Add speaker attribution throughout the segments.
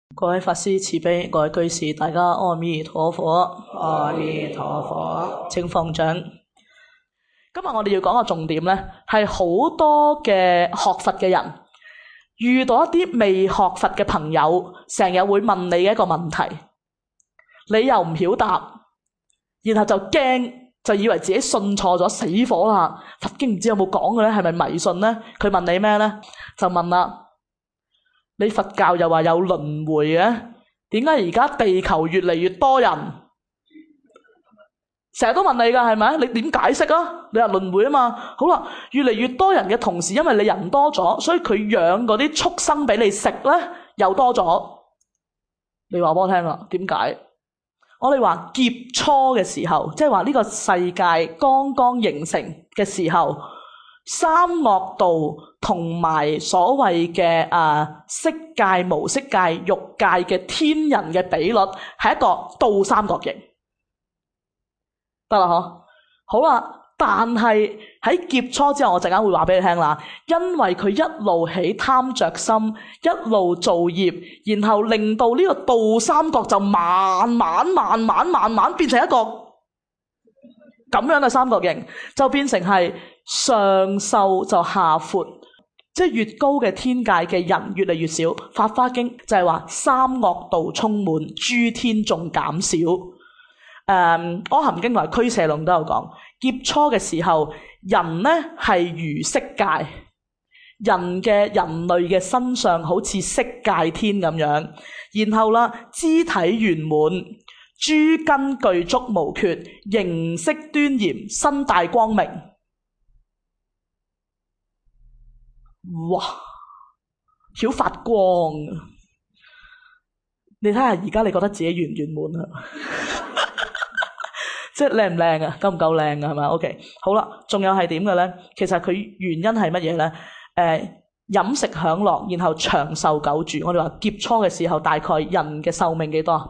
Speaker 1: 各位法師慈悲，各位居士，大家阿彌陀佛。
Speaker 2: 阿彌陀佛。
Speaker 1: 請放掌。今日我哋要講嘅重點呢，係好多嘅學佛嘅人遇到一啲未學佛嘅朋友，成日會問你嘅一個問題，你又唔曉答，然後就驚，就以為自己信錯咗，死火啦！佛經唔知有冇講嘅呢？係咪迷信呢？佢問你咩呢？就問啦，你佛教又話有輪迴嘅，點解而家地球越嚟越多人？成日都問你㗎，係咪？你點解釋啊？你話輪迴啊嘛。好啦，越嚟越多人嘅同時，因為你人多咗，所以佢養嗰啲畜生俾你食咧，又多咗。你話俾我聽啦，點解？我哋話劫初嘅時候，即係話呢個世界剛剛形成嘅時候，三惡道同埋所謂嘅色界、無色界、欲界嘅天人嘅比率係一個倒三角形。得啦嗬，好啦，但係喺劫初之後，我陣間會話俾你聽啦。因為佢一路起貪着心，一路造業，然後令到呢個倒三角就慢慢變成一個咁樣嘅三角形，就變成係上瘦就下闊，即係越高嘅天界嘅人越嚟越少。法華經就係話三惡道充滿，諸天眾減少。阿含經同埋俱舍論都有講，劫初嘅時候，人呢係如色界，人類嘅身上好似色界天咁樣，然後啦，肢體圓滿，諸根具足無缺，形色端嚴，身大光明。哇，曉發光！你睇下而家你覺得自己圓唔圓滿啊？即係靚唔靚啊？夠唔夠靚啊？係咪 ？OK， 好啦，仲有係點嘅咧？其實佢原因係乜嘢咧？飲食享樂，然後長壽久住。我哋話劫初嘅時候，大概人嘅壽命幾多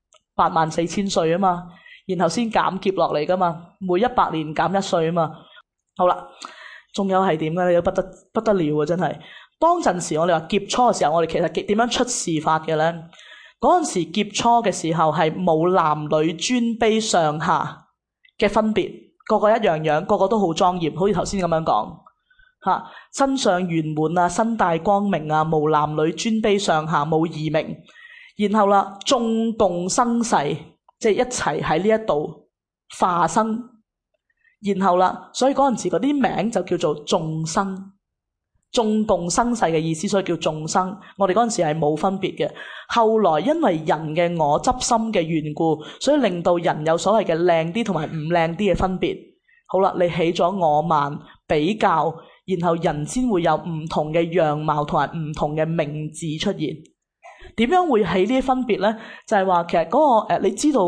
Speaker 1: ？84000歲啊嘛，然後先減劫落嚟噶嘛，每100年減1歲啊嘛。好啦，仲有係點嘅咧？不得了啊！真係，當陣時我哋話劫初嘅時候，我哋其實點樣出事法嘅咧？嗰陣時劫初嘅時候係冇男女尊卑上下嘅分別，個個一樣樣，個個都好莊嚴，好似頭先咁樣講嚇，身上圓滿啊，身大光明啊，無男女尊卑上下，冇異名。然後啦，眾共生世，即係一齊喺呢一度化生。然後啦，所以嗰陣時嗰啲名就叫做眾生，眾共生世嘅意思，所以叫眾生。我哋嗰陣時係冇分別嘅。後來因為人嘅我執心嘅緣故，所以令到人有所謂嘅靚啲同埋唔靚啲嘅分別。好啦，你起咗我慢比較，然後人先會有唔同嘅樣貌同埋唔同嘅名字出現。點樣會起呢啲分別呢？就係話其實嗰個你知道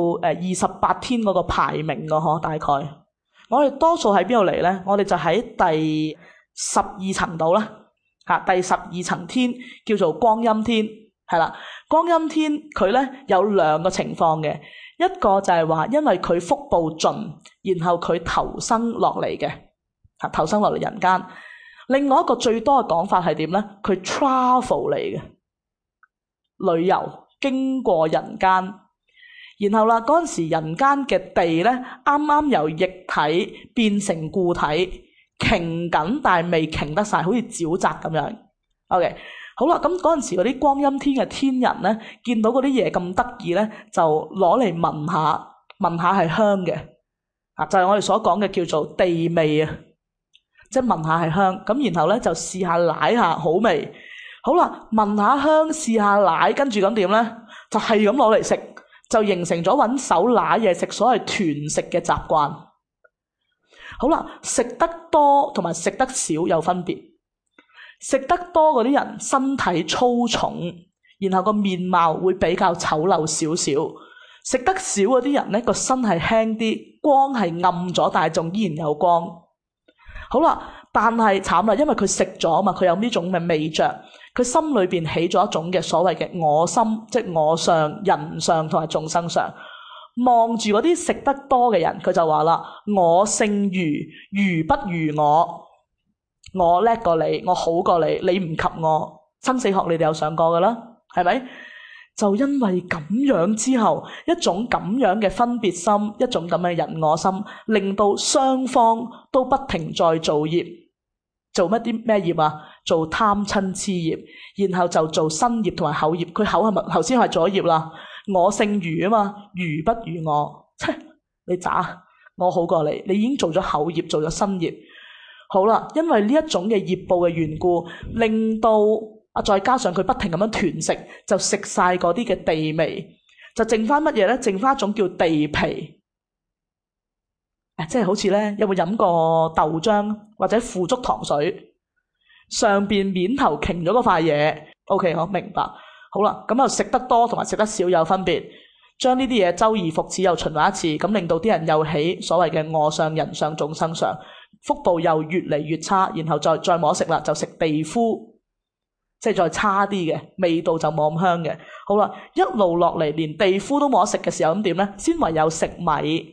Speaker 1: 28天嗰個排名㗎嗬，大概我哋多數喺邊度嚟呢？我哋就喺第12層度啦，第12層天叫做光陰天，係啦。光陰天佢咧有兩個情況嘅，一個就係話因為佢福報盡，然後佢投生落嚟嘅，投生落嚟人間。另外一個最多嘅講法係點咧？佢 travel 嚟嘅，旅遊經過人間，然後啦嗰陣時人間嘅地咧啱啱由液體變成固體，瓊緊但係未瓊得晒，好似沼澤咁樣。OK。好啦，咁嗰陣時嗰啲光陰天嘅天人咧，見到嗰啲嘢咁得意咧，就攞嚟聞下，聞下係香嘅，就係我哋所講嘅叫做地味啊，即係聞下係香，咁然後咧就試下舐下好味。好啦，聞下香，試下舐，跟住咁點咧？就係咁攞嚟食，就形成咗揾手舐嘢食，所謂團食嘅習慣。好啦，食得多同埋食得少有分別。食得多嗰啲人身體粗重，然後個面貌會比較醜陋少少。食得少嗰啲人呢，個身係輕啲，光係暗咗，但係仲依然有光。好啦，但係慘啦，因為佢食咗啊嘛，佢有呢種嘅味着，佢心裏邊起咗一種嘅所謂嘅我心，即係我相、人相同埋眾生相。望住嗰啲食得多嘅人，佢就話啦：我勝如不如我。我叻過你，我好過你，你唔及我。生死學你哋有上過噶啦，係咪？ 就因為咁樣之後，一種咁樣嘅分別心，一種咁嘅人我心，令到雙方都不停在做業，做乜啲咩業啊？做貪嗔癡業，然後就做身業同埋口業。佢口係咪頭先係做咗業啦？我勝愚啊嘛，愚不如我，你渣，我好過你，你已經做咗口業，做咗身業。好啦，因為呢一種嘅業報嘅緣故，令到再加上佢不停咁樣囤食，就食晒嗰啲嘅地味，就剩翻乜嘢咧？剩翻一種叫地皮。即係好似咧，有冇飲過豆漿或者腐竹糖水？上邊面頭擎咗嗰塊嘢 ，OK， 好明白。好啦，咁就食得多同埋食得少有分別，將呢啲嘢周而復始又循環一次，咁令到啲人又起所謂嘅我相、人相、眾生相，福報又越嚟越差，然後再摸食啦，就食地膚。即係再差啲嘅味道就冇咁香嘅。好啦，一路落嚟連地膚都冇得食嘅時候，咁點咧？先唯有食米，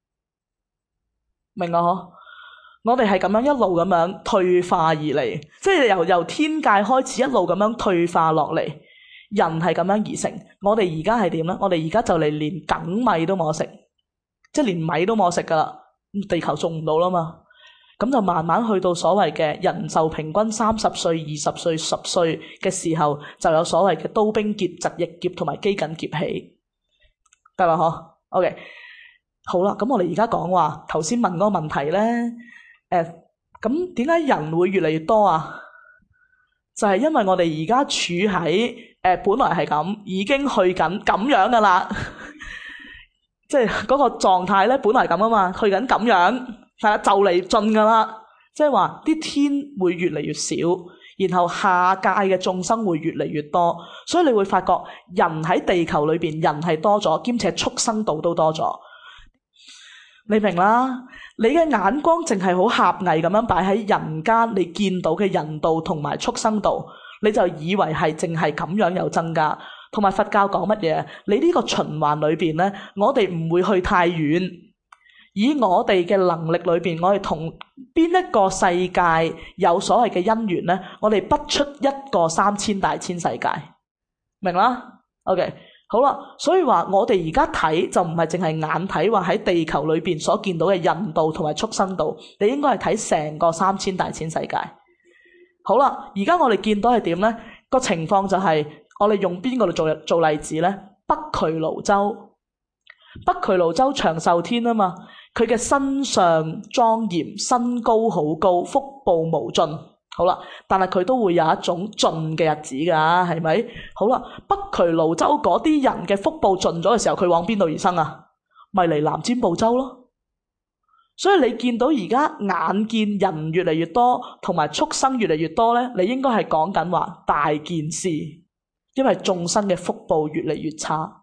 Speaker 1: 明啊？嗬，我哋係咁樣一路咁樣退化而嚟，即係由天界開始一路咁樣退化落嚟，人係咁樣而成。我哋而家係點咧？我哋而家就嚟連梗米都冇得食，即係連米都冇得食噶啦，地球種唔到啦嘛。咁就慢慢去到所謂嘅人壽平均30歲、20歲、10歲嘅時候，就有所謂嘅刀兵劫、疾疫劫同埋饑饉劫起，得啦嗬 ？OK， 好啦，咁我哋而家講話頭先問嗰個問題咧，咁點解人會越嚟越多啊？就係因為我哋而家處喺本來係咁，已經去緊咁樣噶啦，即係嗰個狀態咧，本來咁啊嘛，去緊咁樣。係啦，就嚟盡噶啦，即係話啲天會越嚟越少，然後下界嘅眾生會越嚟越多，所以你會發覺人喺地球裏邊人係多咗，兼且畜生道都多咗。你明啦？你嘅眼光淨係好狹隘咁樣擺喺人間，你見到嘅人道同埋畜生道，你就以為係淨係咁樣有增加。同埋佛教講乜嘢？你呢個循環裏邊咧，我哋唔會去太遠。以我哋嘅能力裏邊，我哋同邊一個世界有所謂嘅因緣呢？我哋不出一個3000大千世界，明啦 ？OK， 好啦，所以話我哋而家睇就唔係淨係眼睇，話喺地球裏邊所見到嘅人道同埋畜生道，你應該係睇成個3000大千世界。好啦，而家我哋見到係點呢？個情況就係我哋用邊個嚟做例子呢？北俱盧洲，北俱盧洲長壽天啊嘛。佢嘅身上莊嚴，身高好高，福報無盡。好啦，但係佢都會有一種盡嘅日子㗎，係咪？好啦，北俱盧洲嗰啲人嘅福報盡咗嘅時候，佢往邊度而生啊？咪嚟南瞻部洲咯。所以你見到而家眼見人越嚟越多，同埋畜生越嚟越多咧，你應該係講緊話大件事，因為眾生嘅福報越嚟越差。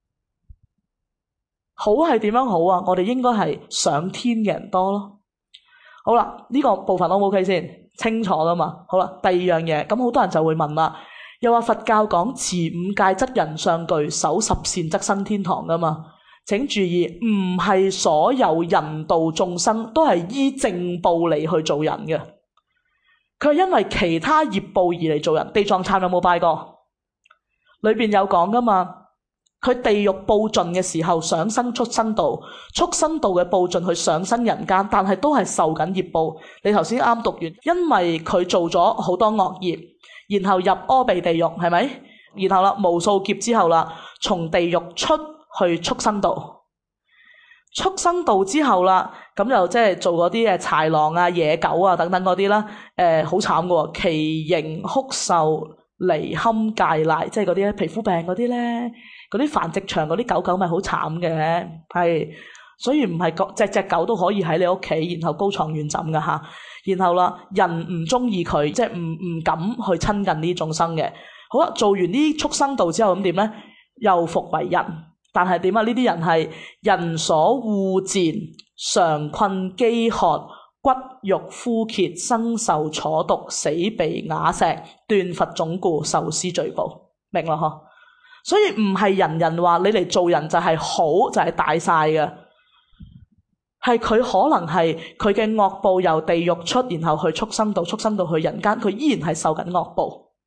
Speaker 1: 好係點樣好啊？我哋應該係上天嘅人多咯。好啦，呢個部分 O 唔 OK 先？清楚啦嘛。好啦，第二樣嘢，咁好多人就會問啦，又話佛教講持5戒則人相具，守10善則生天堂噶嘛？請注意，唔係所有人道眾生都係依正報嚟去做人嘅，佢係因為其他業報而嚟做人。地藏懺有冇拜過？裏邊有講噶嘛？佢地獄報盡嘅時候上生畜生道，畜生道嘅報盡去上生人間，但係都係受緊業報。你頭先啱讀完，因為佢做咗好多惡業，然後入阿鼻地獄，係咪？然後啦，無數劫之後啦，從地獄出去畜生道，畜生道之後啦，咁就即係做嗰啲豺狼啊、野狗啊等等嗰啲啦，好慘㗎喎，奇形哭瘦、離堪疥癩，即係嗰啲皮膚病嗰啲咧。嗰啲繁殖場嗰啲狗狗咪好慘嘅，係，所以唔係隻狗都可以喺你屋企，然後高床軟枕噶吓，然後啦，人唔中意佢，即係唔敢去親近呢眾生嘅。好啦，做完呢畜生道之後咁點咧？又復為人，但係點啊？呢啲人係人所惡賤，常困飢渴，骨肉枯竭，生受楚毒，死被瓦石，斷佛種故，受施罪報，明啦嗬？所以唔係人人話你嚟做人就係好，就係大晒嘅，係佢可能係佢嘅惡報由地獄出，然後去畜生道，畜生道去人間，佢依然係受緊惡報。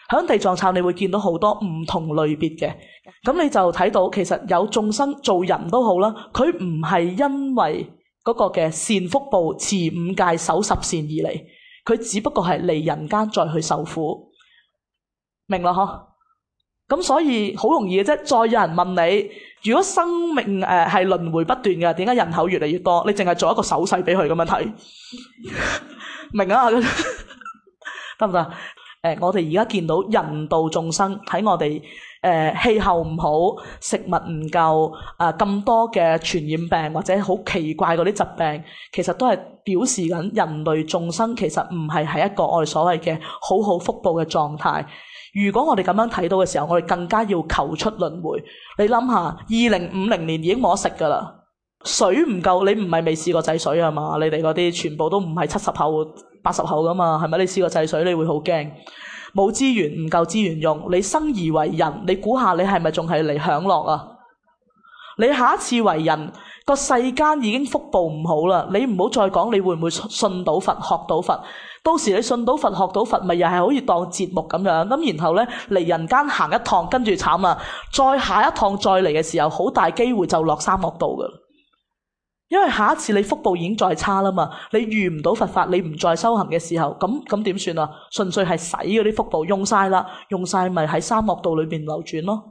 Speaker 1: 喺地藏懺你會見到好多唔同類別嘅，咁你就睇到其實有眾生做人都好啦，佢唔係因為嗰個嘅善福報持五戒守十善而嚟，佢只不過係嚟人間再去受苦，明啦嗬？咁所以好容易嘅啫。再有人問你，如果生命係輪迴不斷嘅，點解人口越嚟越多？你淨係做一個手勢俾佢咁樣睇，明啊？得唔得？我哋而家見到人道眾生喺我哋氣候唔好、食物唔夠咁多嘅傳染病或者好奇怪嗰啲疾病，其實都係表示緊人類眾生其實唔係喺一個我哋所謂嘅好好福報嘅狀態。如果我哋咁樣睇到嘅時候，我哋更加要求出輪迴。你諗下，2050年已經冇得食㗎啦，水唔夠，你唔係未試過制水啊嘛？你哋嗰啲全部都唔係70後、80後㗎嘛？係咪？你試過制水，你會好驚。冇資源，唔夠資源用，你生而為人，你估下你係咪仲係嚟享樂啊？你下一次為人，個世間已經福報唔好啦，你唔好再講你會唔會信到佛、學到佛。到時你信到佛、學到佛，咪又係好似當節目咁樣，咁然後呢，嚟人間行一趟，跟住慘啦，再下一趟再嚟嘅時候，好大機會就落三惡道㗎。因為下一次你福報已經再差啦嘛，你遇唔到佛法，你唔再修行嘅時候，咁點算啊？純粹係使嗰啲福報用晒啦，用晒咪喺三惡道裏邊流轉咯。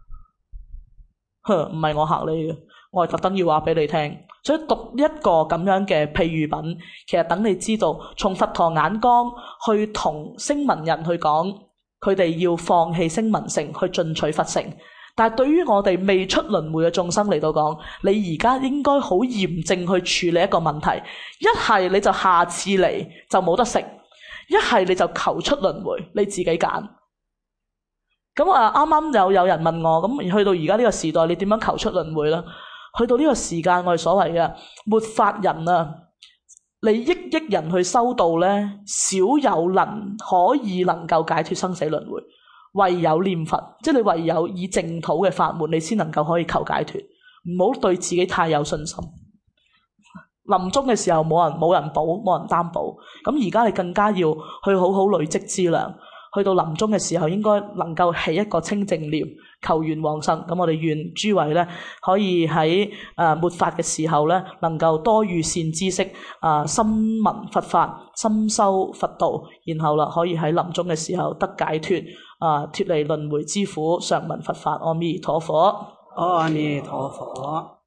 Speaker 1: 唔係我嚇你嘅，我係特登要話俾你聽。所以讀一個咁樣嘅譬喻品，其實等你知道，從佛陀眼光去同聲聞人去講，佢哋要放棄聲聞乘去進取佛乘。但係對於我哋未出輪迴嘅眾生嚟到講，你而家應該好嚴正去處理一個問題。一係你就下次嚟就冇得食，一係你就求出輪迴，你自己揀。咁啱啱有人問我，咁去到而家呢個時代，你點樣求出輪迴呢？去到呢個時間，我哋所謂嘅末法人啊，你億人去修道呢，少有可以能夠解脫生死輪迴。唯有念佛，即係你唯有以淨土嘅法門，你先能夠可以求解脫。唔好對自己太有信心。臨終嘅時候冇人保，冇人擔保。咁而家你更加要去好好累積資糧。去到臨終嘅時候，應該能夠起一個清淨念，求願往生。咁我哋願諸位咧，可以喺末法嘅時候咧，能夠多遇善知識，深聞佛法，深修佛道，然後啦，可以喺臨終嘅時候得解脫，脫離輪迴之苦，常聞佛法。阿彌陀佛，
Speaker 2: 阿彌陀佛。